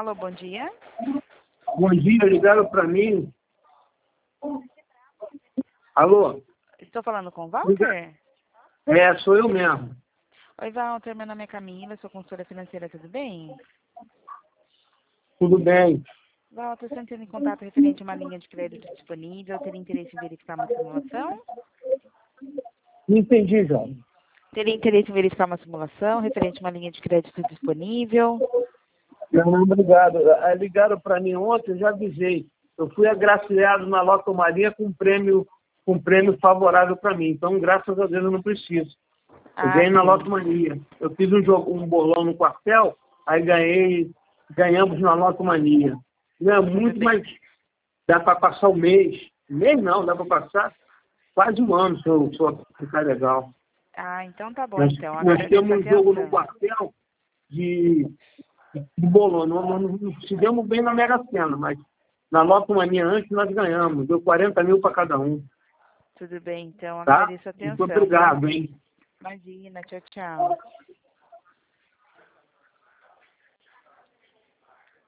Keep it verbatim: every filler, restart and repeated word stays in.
Alô, bom dia. Bom dia, ligaram para mim. Alô? Estou falando com o Walter? É, sou eu mesmo. Oi, Walter, meu nome é Camila, sou consultora financeira, tudo bem? Tudo bem. Walter, estou entrando em contato referente a uma linha de crédito disponível, teria interesse em verificar uma simulação? Não entendi, João. Teria interesse em verificar uma simulação referente a uma linha de crédito disponível? Não, obrigado. Ah, ligaram para mim ontem, eu já avisei. Eu fui agraciado na Loto Maria com um prêmio, com um prêmio favorável para mim. Então, graças a Deus, eu não preciso. Eu Ah, ganhei na sim. Loto Mania. Eu fiz um, jogo, um bolão no quartel, aí ganhei, ganhamos na Loto Mania. Não é muito, mas dá para passar o mês. Mês não, dá para passar quase um ano se eu sou ficar legal. Ah, então tá bom, Nós, então. nós Agradeço temos a um jogo no atenção. quartel de, de bolão. Não, não, não se demos bem na Mega Sena, mas na Loto Mania antes nós ganhamos. Deu quarenta mil para cada um. Tudo bem, então. Tá? Agradeço a Muito atenção. obrigado, hein? Imagina, tchau, tchau.